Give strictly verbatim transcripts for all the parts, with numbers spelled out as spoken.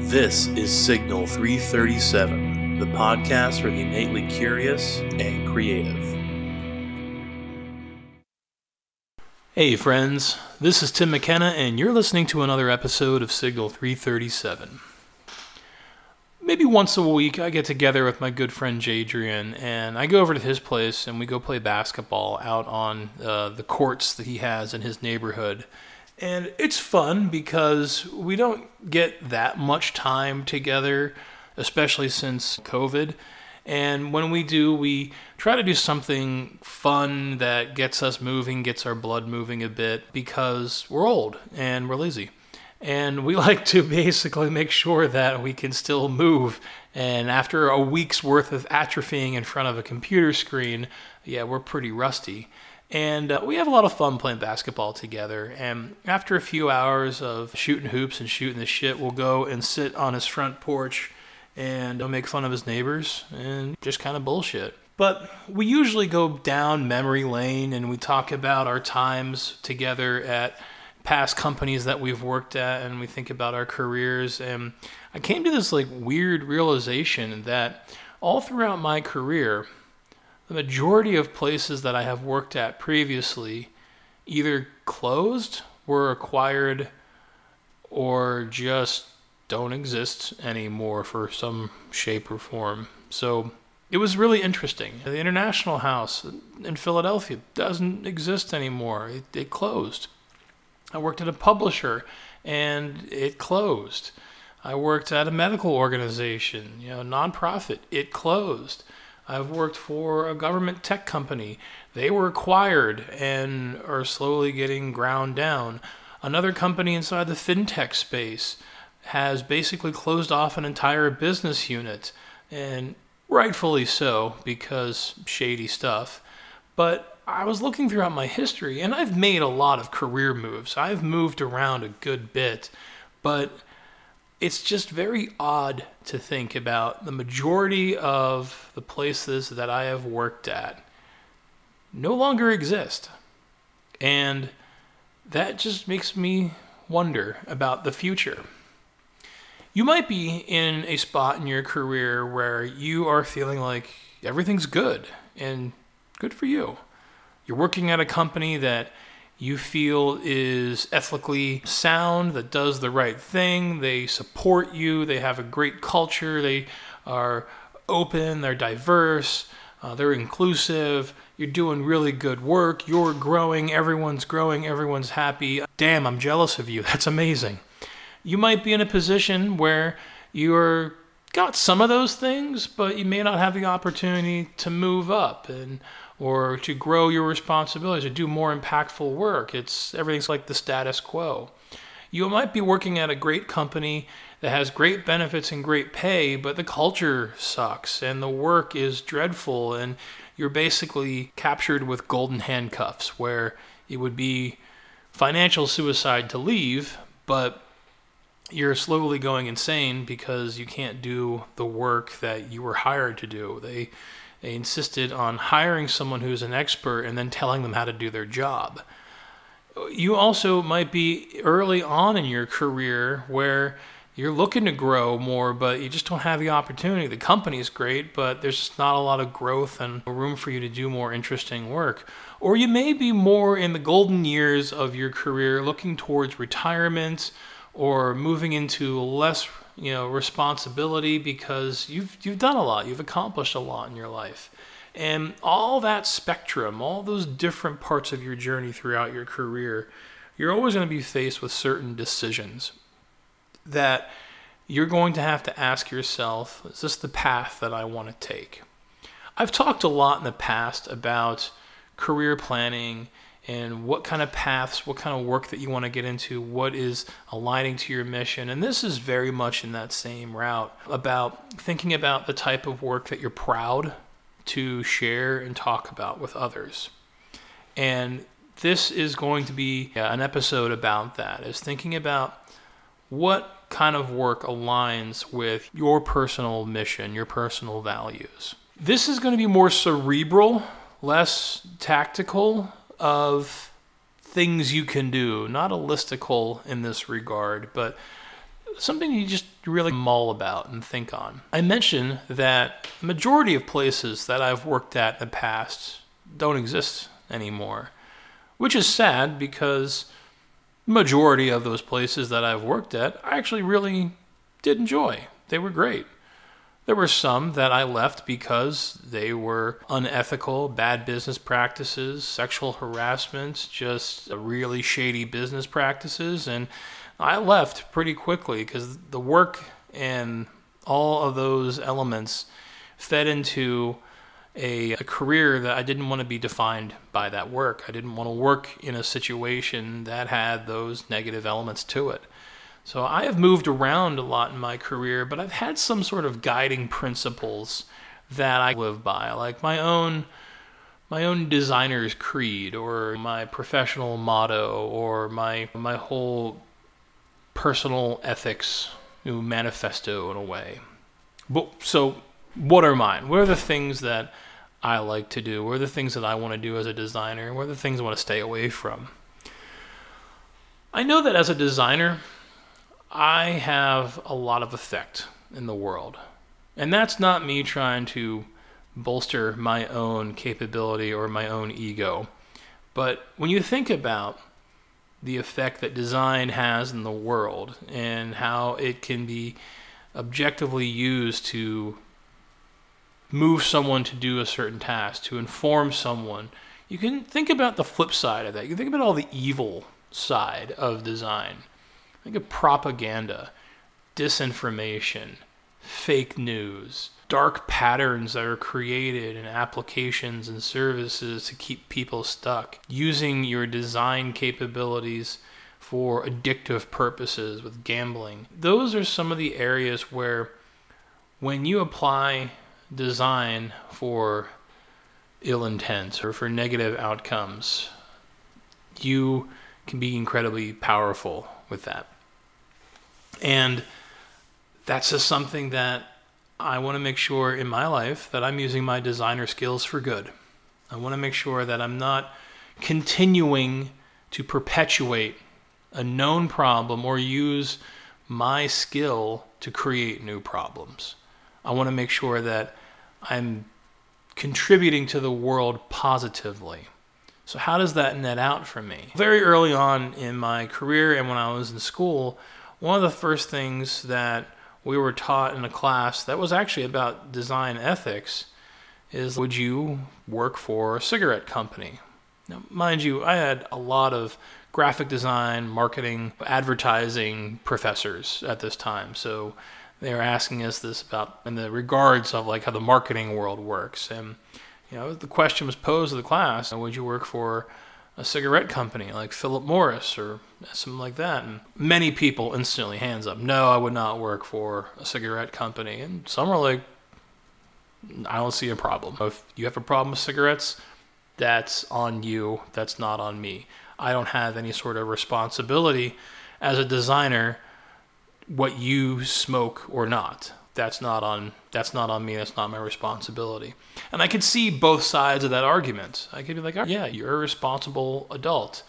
This is Signal three thirty-seven, the podcast for the innately curious and creative. Hey friends, this is Tim McKenna and you're listening to another episode of Signal three thirty-seven. Maybe once a week I get together with my good friend Jadrian and I go over to his place and we go play basketball out on uh, the courts that he has in his neighborhood. And it's fun because we don't get that much time together, especially since COVID. And when we do, we try to do something fun that gets us moving, gets our blood moving a bit, because we're old and we're lazy. And we like to basically make sure that we can still move. And after a week's worth of atrophying in front of a computer screen, yeah, we're pretty rusty. And uh, we have a lot of fun playing basketball together. And after a few hours of shooting hoops and shooting the shit, we'll go and sit on his front porch and make fun of his neighbors and just kind of bullshit. But we usually go down memory lane and we talk about our times together at past companies that we've worked at, and we think about our careers. And I came to this like weird realization that all throughout my career, the majority of places that I have worked at previously either closed, were acquired, or just don't exist anymore for some shape or form. So it was really interesting. The International House in Philadelphia doesn't exist anymore. It, it closed. I worked at a publisher and it closed. I worked at a medical organization, you know, nonprofit. It closed. I've worked for a government tech company. They were acquired and are slowly getting ground down. Another company inside the fintech space has basically closed off an entire business unit, and rightfully so, because shady stuff. But I was looking throughout my history, and I've made a lot of career moves. I've moved around a good bit, but it's just very odd to think about the majority of the places that I have worked at no longer exist. And that just makes me wonder about the future. You might be in a spot in your career where you are feeling like everything's good, and good for you. You're working at a company that you feel is ethically sound, that does the right thing. They support you. They have a great culture. They are open. They're diverse. Uh, they're inclusive. You're doing really good work. You're growing. Everyone's growing. Everyone's happy. Damn, I'm jealous of you. That's amazing. You might be in a position where you're got some of those things, but you may not have the opportunity to move up and or to grow your responsibilities, to do more impactful work. It's everything's like the status quo. You might be working at a great company that has great benefits and great pay, but the culture sucks and the work is dreadful, and you're basically captured with golden handcuffs, where it would be financial suicide to leave, but you're slowly going insane because you can't do the work that you were hired to do. They They insisted on hiring someone who's an expert and then telling them how to do their job. You also might be early on in your career where you're looking to grow more, but you just don't have the opportunity. The company is great, but there's just not a lot of growth and room for you to do more interesting work. Or you may be more in the golden years of your career, looking towards retirement or moving into less you know, responsibility because you've you've done a lot, you've accomplished a lot in your life. And all that spectrum, all those different parts of your journey throughout your career, you're always going to be faced with certain decisions that you're going to have to ask yourself, is this the path that I want to take? I've talked a lot in the past about career planning and what kind of paths, what kind of work that you want to get into, what is aligning to your mission. And this is very much in that same route about thinking about the type of work that you're proud to share and talk about with others. And this is going to be an episode about that, is thinking about what kind of work aligns with your personal mission, your personal values. This is going to be more cerebral, less tactical, of things you can do, not a listicle in this regard, but something you just really mull about and think on. I mentioned that the majority of places that I've worked at in the past don't exist anymore, which is sad because the majority of those places that I've worked at I actually really did enjoy. They were great. There were some that I left because they were unethical, bad business practices, sexual harassment, just really shady business practices, and I left pretty quickly because the work and all of those elements fed into a, a career that I didn't want to be defined by that work. I didn't want to work in a situation that had those negative elements to it. So I have moved around a lot in my career, but I've had some sort of guiding principles that I live by, like my own my own designer's creed, or my professional motto, or my my whole personal ethics, you know, manifesto in a way. But so what are mine? What are the things that I like to do? What are the things that I want to do as a designer? What are the things I want to stay away from? I know that as a designer, I have a lot of effect in the world. And that's not me trying to bolster my own capability or my own ego. But when you think about the effect that design has in the world and how it can be objectively used to move someone to do a certain task, to inform someone, you can think about the flip side of that. You can think about all the evil side of design. Think of propaganda, disinformation, fake news, dark patterns that are created in applications and services to keep people stuck, using your design capabilities for addictive purposes with gambling. Those are some of the areas where when you apply design for ill intent or for negative outcomes, you can be incredibly powerful with that. And that's just something that I want to make sure in my life that I'm using my designer skills for good. I want to make sure that I'm not continuing to perpetuate a known problem or use my skill to create new problems. I want to make sure that I'm contributing to the world positively. So how does that net out for me? Very early on in my career and when I was in school, one of the first things that we were taught in a class that was actually about design ethics is, would you work for a cigarette company? Now, mind you, I had a lot of graphic design, marketing, advertising professors at this time. So they were asking us this about in the regards of like how the marketing world works. And you know, the question was posed to the class, would you work for a cigarette company like Philip Morris or something like that? And many people instantly, hands up, no, I would not work for a cigarette company. And some are like, I don't see a problem. If you have a problem with cigarettes, that's on you. That's not on me. I don't have any sort of responsibility as a designer what you smoke or not. That's not on that's not on me. That's not my responsibility. And I could see both sides of that argument. I could be like, oh, yeah, you're a responsible adult.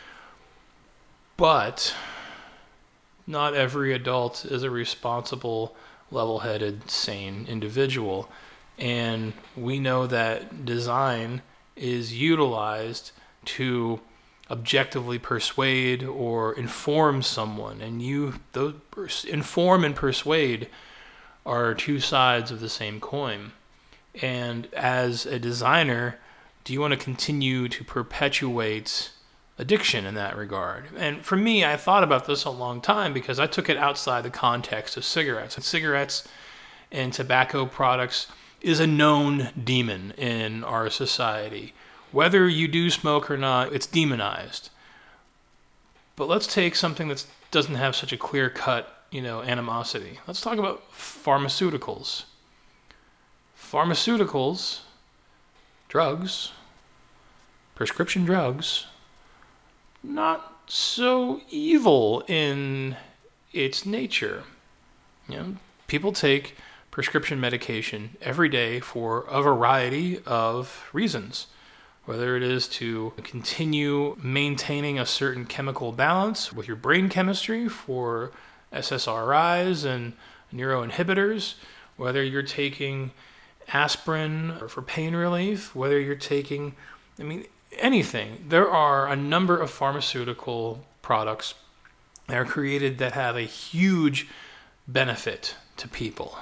But not every adult is a responsible, level-headed, sane individual. And we know that design is utilized to objectively persuade or inform someone. And you, those, inform and persuade are two sides of the same coin. And as a designer, do you want to continue to perpetuate addiction in that regard? And for me, I thought about this a long time because I took it outside the context of cigarettes. And cigarettes and tobacco products is a known demon in our society. Whether you do smoke or not, it's demonized. But let's take something that doesn't have such a clear-cut, you know, animosity. Let's talk about pharmaceuticals. Pharmaceuticals, drugs, prescription drugs, not so evil in its nature. You know, people take prescription medication every day for a variety of reasons. Whether it is to continue maintaining a certain chemical balance with your brain chemistry for S S R Is and neuroinhibitors, whether you're taking aspirin for pain relief, whether you're taking, I mean, anything. There are a number of pharmaceutical products that are created that have a huge benefit to people.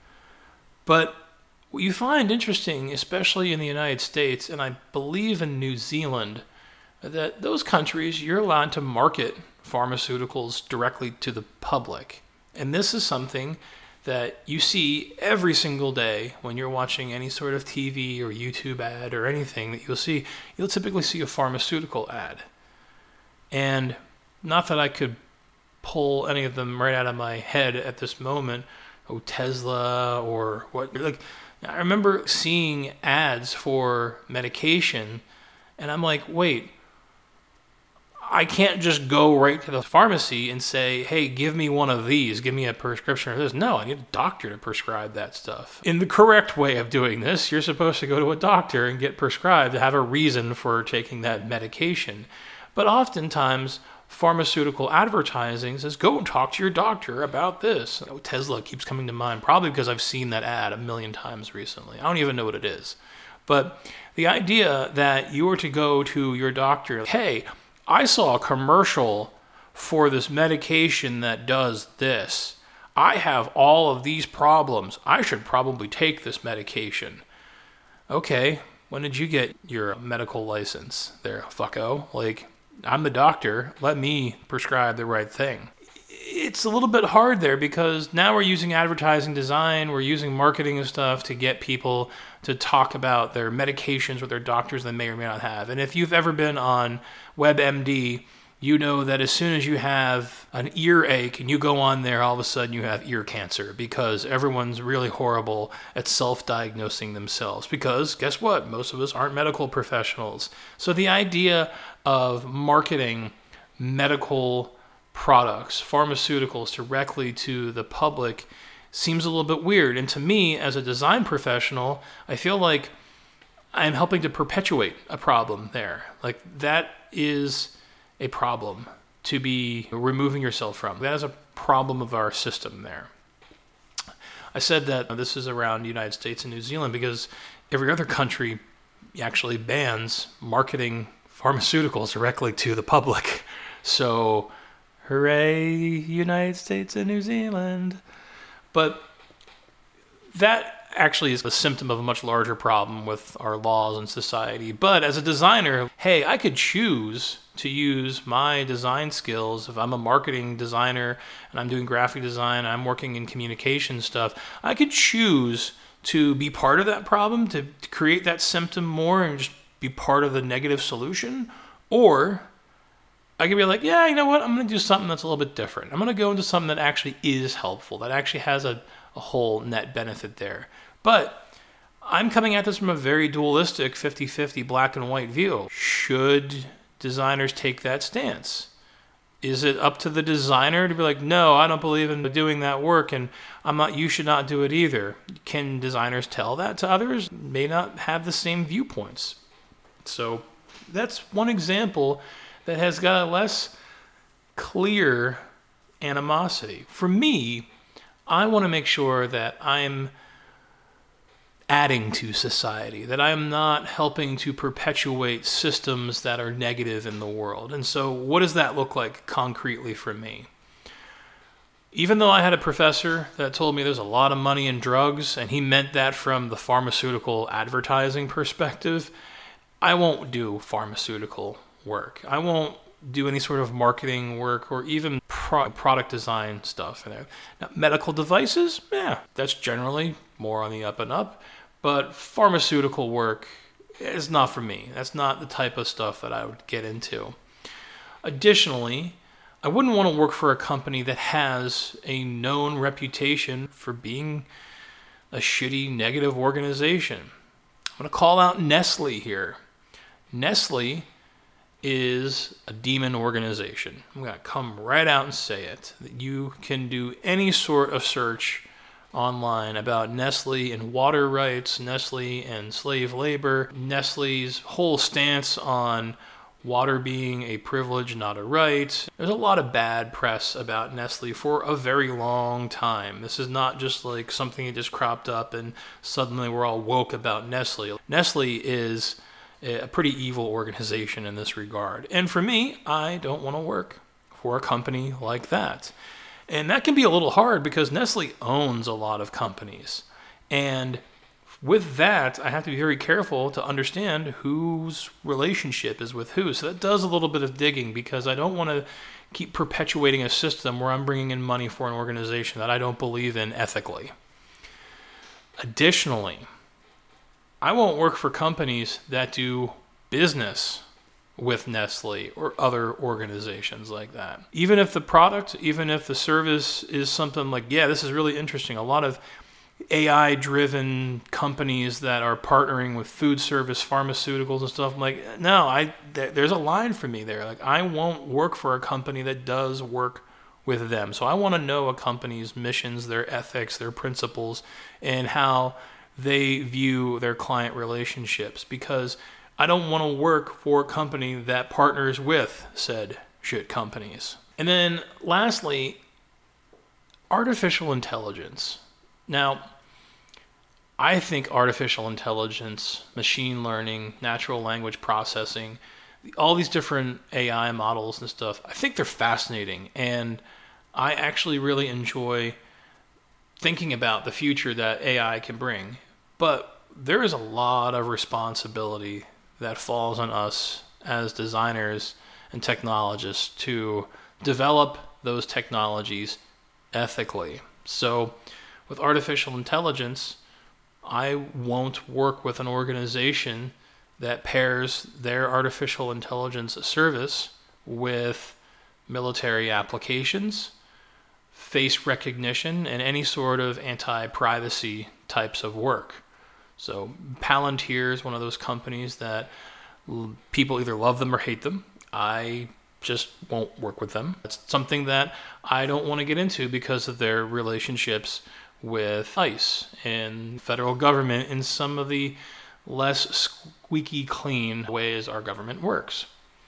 But what you find interesting, especially in the United States, and I believe in New Zealand, that those countries, you're allowed to market pharmaceuticals directly to the public. And this is something that you see every single day when you're watching any sort of T V or YouTube ad or anything that you'll see. You'll typically see a pharmaceutical ad. And not that I could pull any of them right out of my head at this moment, oh, Tesla or what, like, I remember seeing ads for medication, and I'm like, wait, I can't just go right to the pharmacy and say, hey, give me one of these, give me a prescription of this. No, I need a doctor to prescribe that stuff. In the correct way of doing this, you're supposed to go to a doctor and get prescribed to have a reason for taking that medication. But oftentimes, pharmaceutical advertising says, go and talk to your doctor about this. Oh, Tesla keeps coming to mind, probably because I've seen that ad a million times recently. I don't even know what it is. But the idea that you were to go to your doctor, hey, I saw a commercial for this medication that does this. I have all of these problems. I should probably take this medication. Okay, when did you get your medical license there, fucko? Like, I'm the doctor. Let me prescribe the right thing. It's a little bit hard there because now we're using advertising design, we're using marketing and stuff to get people to talk about their medications with their doctors they may or may not have. And if you've ever been on WebMD, you know that as soon as you have an earache and you go on there, all of a sudden you have ear cancer because everyone's really horrible at self-diagnosing themselves. Because guess what? Most of us aren't medical professionals. So the idea of marketing medical products, pharmaceuticals directly to the public seems a little bit weird. And to me, as a design professional, I feel like I'm helping to perpetuate a problem there. Like, that is a problem to be removing yourself from. That is a problem of our system there. I said that this is around the United States and New Zealand because every other country actually bans marketing pharmaceuticals directly to the public. So, hooray, United States and New Zealand. But that actually is a symptom of a much larger problem with our laws and society. But as a designer, hey, I could choose to use my design skills. If I'm a marketing designer and I'm doing graphic design, I'm working in communication stuff, I could choose to be part of that problem, to, to create that symptom more and just be part of the negative solution. Or I could be like, yeah, you know what? I'm going to do something that's a little bit different. I'm going to go into something that actually is helpful, that actually has a, a whole net benefit there. But I'm coming at this from a very dualistic fifty-fifty black and white view. Should designers take that stance? Is it up to the designer to be like, no, I don't believe in doing that work and I'm not, you should not do it either? Can designers tell that to others? May not have the same viewpoints. So that's one example that has got a less clear animosity. For me, I want to make sure that I'm adding to society, that I'm not helping to perpetuate systems that are negative in the world. And so what does that look like concretely for me? Even though I had a professor that told me there's a lot of money in drugs, and he meant that from the pharmaceutical advertising perspective, I won't do pharmaceutical work. I won't do any sort of marketing work or even pro- product design stuff. Now, medical devices, yeah, that's generally more on the up and up. But pharmaceutical work is not for me. That's not the type of stuff that I would get into. Additionally, I wouldn't want to work for a company that has a known reputation for being a shitty, negative organization. I'm going to call out Nestle here. Nestle is a demon organization. I'm going to come right out and say it. That you can do any sort of search online about Nestle and water rights, Nestle and slave labor, Nestle's whole stance on water being a privilege, not a right. There's a lot of bad press about Nestle for a very long time. This is not just like something that just cropped up and suddenly we're all woke about Nestle. Nestle is a pretty evil organization in this regard. And for me, I don't want to work for a company like that. And that can be a little hard because Nestle owns a lot of companies. And with that, I have to be very careful to understand whose relationship is with who. So that does a little bit of digging because I don't want to keep perpetuating a system where I'm bringing in money for an organization that I don't believe in ethically. Additionally, I won't work for companies that do business with Nestle or other organizations like that. Even if the product, even if the service is something like, yeah, this is really interesting. A lot of A I-driven companies that are partnering with food service, pharmaceuticals and stuff. I'm like, no, I th- there's a line for me there. Like, I won't work for a company that does work with them. So I want to know a company's missions, their ethics, their principles, and how they view their client relationships, because I don't want to work for a company that partners with said shit companies. And then lastly, artificial intelligence. Now, I think artificial intelligence, machine learning, natural language processing, all these different A I models and stuff, I think they're fascinating. And I actually really enjoy thinking about the future that A I can bring. But there is a lot of responsibility that falls on us as designers and technologists to develop those technologies ethically. So with artificial intelligence, I won't work with an organization that pairs their artificial intelligence service with military applications, face recognition, and any sort of anti-privacy types of work. So Palantir is one of those companies that people either love them or hate them. I just won't work with them. It's something that I don't want to get into because of their relationships with ICE and federal government in some of the less squeaky clean ways our government works.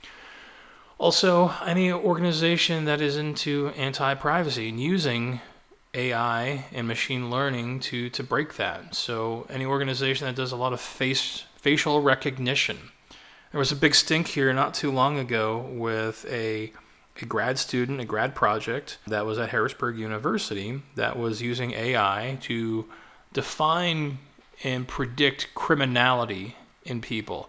Also, any organization that is into anti-privacy and using A I and machine learning to, to break that. So any organization that does a lot of face facial recognition. There was a big stink here not too long ago with a a grad student, a grad project that was at Harrisburg University that was using A I to define and predict criminality in people.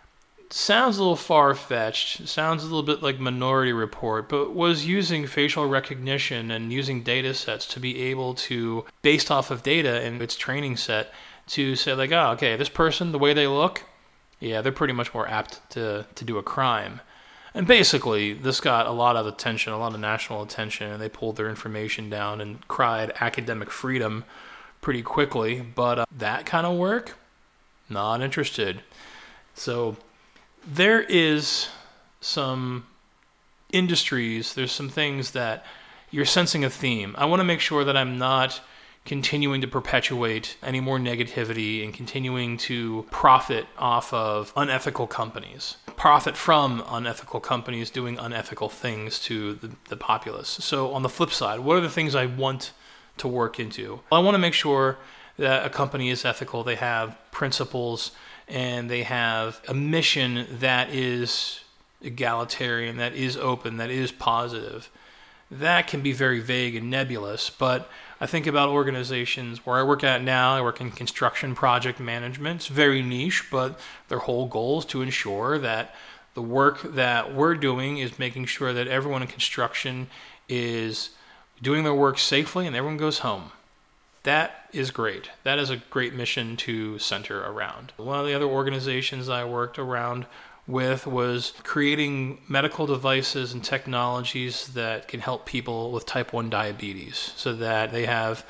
Sounds a little far-fetched, sounds a little bit like Minority Report, but was using facial recognition and using data sets to be able to, based off of data in its training set, to say like, oh, okay, this person, the way they look, yeah, they're pretty much more apt to, to do a crime. And basically, this got a lot of attention, a lot of national attention, and they pulled their information down and cried academic freedom pretty quickly. But uh, that kind of work, not interested. So there is some industries, there's some things that you're sensing a theme. I want to make sure that I'm not continuing to perpetuate any more negativity and continuing to profit off of unethical companies, profit from unethical companies doing unethical things to the, the populace. So on the flip side, what are the things I want to work into? Well, I want to make sure that a company is ethical, they have principles, and they have a mission that is egalitarian, that is open, that is positive. That can be very vague and nebulous, but I think about organizations where I work at now. I work in construction project management. It's very niche, but their whole goal is to ensure that the work that we're doing is making sure that everyone in construction is doing their work safely and everyone goes home. That is great. That is a great mission to center around. One of the other organizations I worked around with was creating medical devices and technologies that can help people with type one diabetes so that they have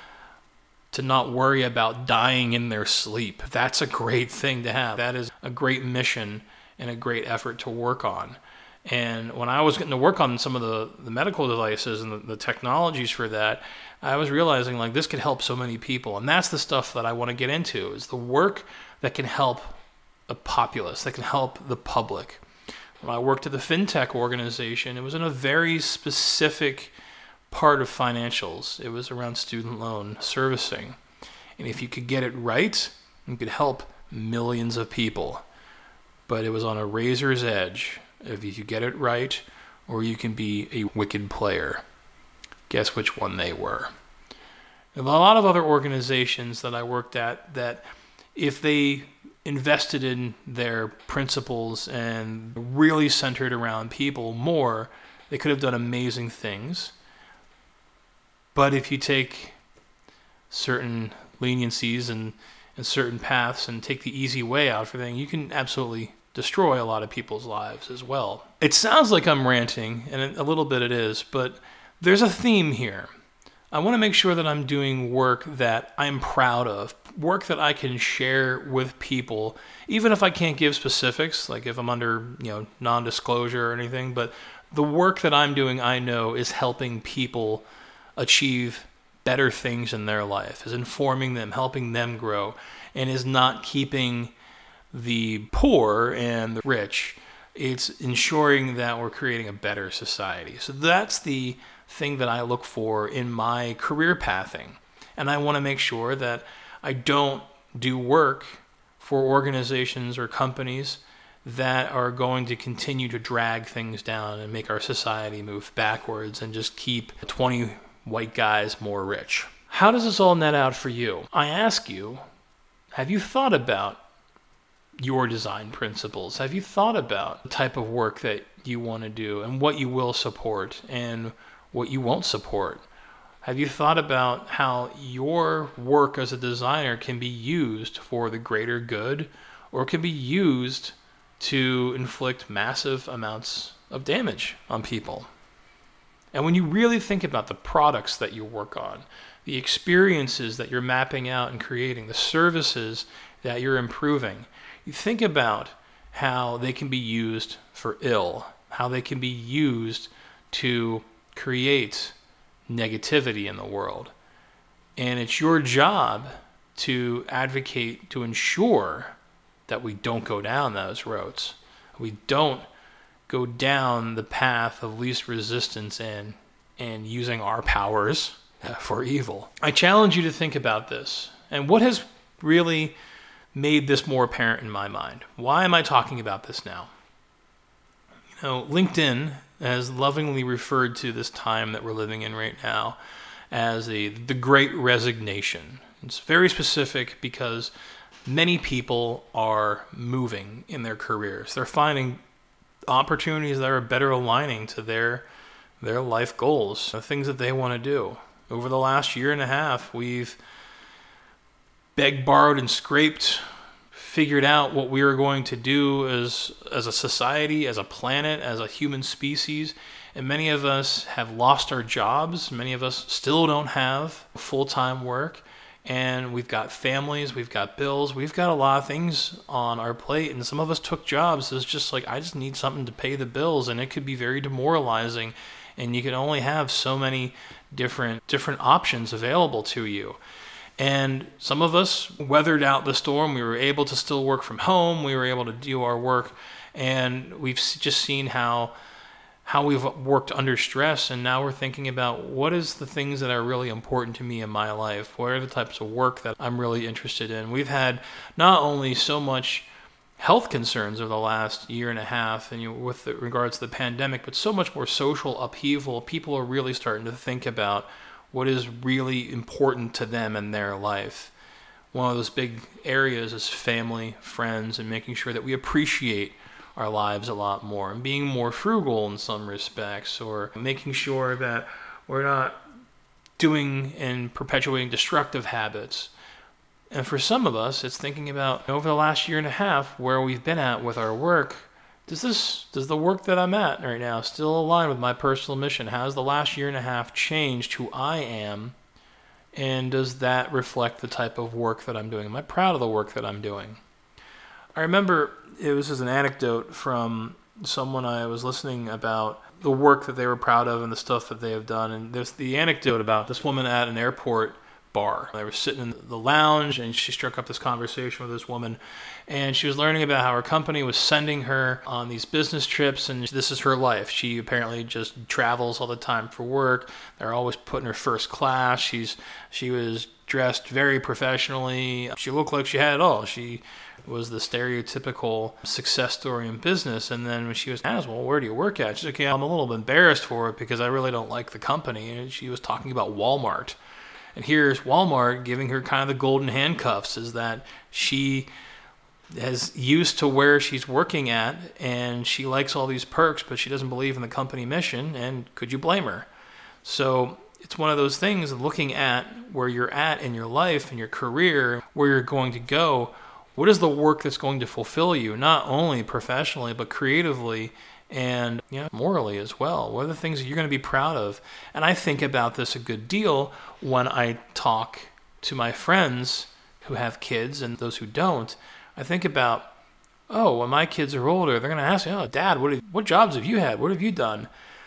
to not worry about dying in their sleep. That's a great thing to have. That is a great mission and a great effort to work on. And when I was getting to work on some of the, the medical devices and the, the technologies for that, I was realizing like this could help so many people. And that's the stuff that I want to get into, is the work that can help a populace, that can help the public. When I worked at the fintech organization, it was in a very specific part of financials. It was around student loan servicing. And if you could get it right, you could help millions of people. But it was on a razor's edge if you get it right, or you can be a wicked player. Guess which one they were. There were a lot of other organizations that I worked at that if they invested in their principles and really centered around people more, they could have done amazing things. But if you take certain leniencies and, and certain paths and take the easy way out for things, you can absolutely destroy a lot of people's lives as well. It sounds like I'm ranting, and a little bit it is, but there's a theme here. I want to make sure that I'm doing work that I'm proud of, work that I can share with people, even if I can't give specifics, like if I'm under, you know, non-disclosure or anything, but the work that I'm doing, I know, is helping people achieve better things in their life, is informing them, helping them grow, and is not keeping the poor and the rich. It's ensuring that we're creating a better society. So that's the thing that I look for in my career pathing. And I want to make sure that I don't do work for organizations or companies that are going to continue to drag things down and make our society move backwards and just keep twenty white guys more rich. How does this all net out for you? I ask you, have you thought about your design principles? Have you thought about the type of work that you want to do and what you will support and what you won't support? Have you thought about how your work as a designer can be used for the greater good, or can be used to inflict massive amounts of damage on people? And when you really think about the products that you work on, the experiences that you're mapping out and creating, the services that you're improving, you think about how they can be used for ill, how they can be used to create negativity in the world. And it's your job to advocate to ensure that we don't go down those roads. We don't go down the path of least resistance and and using our powers for evil. I challenge you to think about this. And what has really made this more apparent in my mind? Why am I talking about this now? You know, LinkedIn has lovingly referred to this time that we're living in right now as a, the Great Resignation. It's very specific because many people are moving in their careers. They're finding opportunities that are better aligning to their their life goals, the things that they want to do. Over the last year and a half, we've begged, borrowed, and scraped, figured out what we were going to do as as a society, as a planet, as a human species. And many of us have lost our jobs. Many of us still don't have full-time work. And we've got families, we've got bills, we've got a lot of things on our plate. And some of us took jobs as just like, I just need something to pay the bills. And it could be very demoralizing. And you can only have so many different different options available to you. And some of us weathered out the storm. We were able to still work from home. We were able to do our work. And we've just seen how how we've worked under stress, and now we're thinking about what is the things that are really important to me in my life? What are the types of work that I'm really interested in? We've had not only so much health concerns over the last year and a half, and you know, with the, regards to the pandemic, but so much more social upheaval. People are really starting to think about what is really important to them in their life. One of those big areas is family, friends, and making sure that we appreciate our lives a lot more, and being more frugal in some respects, or making sure that we're not doing and perpetuating destructive habits. And for some of us, it's thinking about over the last year and a half where we've been at with our work. Does this, does the work that I'm at right now still align with my personal mission? How has the last year and a half changed who I am? And does that reflect the type of work that I'm doing? Am I proud of the work that I'm doing? I remember it was just an anecdote from someone I was listening about the work that they were proud of and the stuff that they have done. And there's the anecdote about this woman at an airport bar. They were sitting in the lounge, and she struck up this conversation with this woman, and she was learning about how her company was sending her on these business trips, and this is her life. She apparently just travels all the time for work. They're always putting her first class. She's she was dressed very professionally. She looked like she had it all. She was the stereotypical success story in business. And then when she was asked, well, where do you work at? She's like, yeah, I'm a little embarrassed for it because I really don't like the company. And she was talking about Walmart. And here's Walmart giving her kind of the golden handcuffs, is that she has used to where she's working at, and she likes all these perks, but she doesn't believe in the company mission. And could you blame her? So it's one of those things, looking at where you're at in your life and your career, where you're going to go. What is the work that's going to fulfill you, not only professionally, but creatively and, you know, morally as well? What are the things that you're going to be proud of? And I think about this a good deal when I talk to my friends who have kids and those who don't. I think about, oh, when my kids are older, they're going to ask me, oh, Dad, what have, what jobs have you had? What have you done?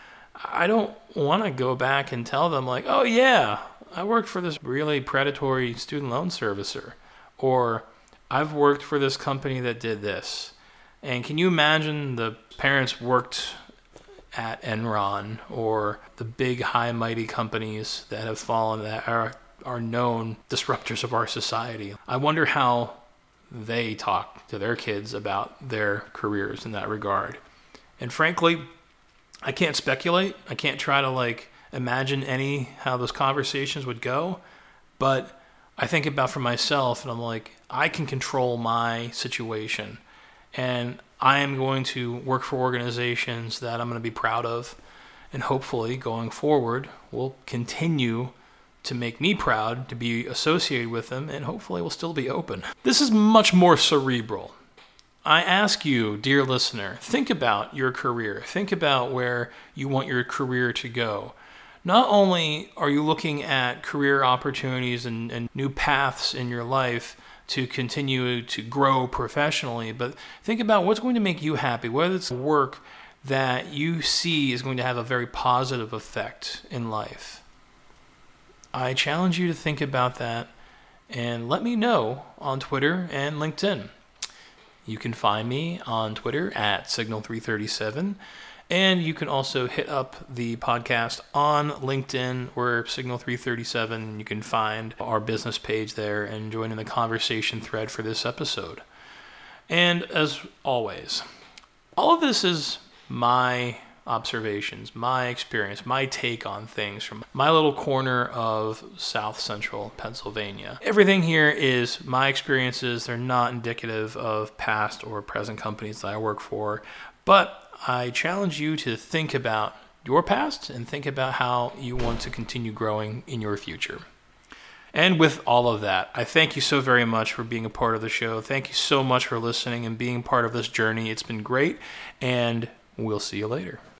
I don't want to go back and tell them like, oh, yeah, I worked for this really predatory student loan servicer, or I've worked for this company that did this. And can you imagine the parents worked at Enron or the big high mighty companies that have fallen, that are, are known disruptors of our society? I wonder how they talk to their kids about their careers in that regard. And frankly, I can't speculate. I can't try to like imagine any how those conversations would go, but I think about for myself, and I'm like, I can control my situation, and I am going to work for organizations that I'm going to be proud of, and hopefully going forward will continue to make me proud to be associated with them, and hopefully will still be open. This is much more cerebral. I ask you, dear listener, think about your career. Think about where you want your career to go. Not only are you looking at career opportunities and, and new paths in your life to continue to grow professionally, but think about what's going to make you happy, whether it's work that you see is going to have a very positive effect in life. I challenge you to think about that and let me know on Twitter and LinkedIn. You can find me on Twitter at Signal three thirty-seven. And you can also hit up the podcast on LinkedIn or Signal three thirty-seven. You can find our business page there and join in the conversation thread for this episode. And as always, all of this is my observations, my experience, my take on things from my little corner of South Central Pennsylvania. Everything here is my experiences. They're not indicative of past or present companies that I work for, but I challenge you to think about your past and think about how you want to continue growing in your future. And with all of that, I thank you so very much for being a part of the show. Thank you so much for listening and being part of this journey. It's been great, and we'll see you later.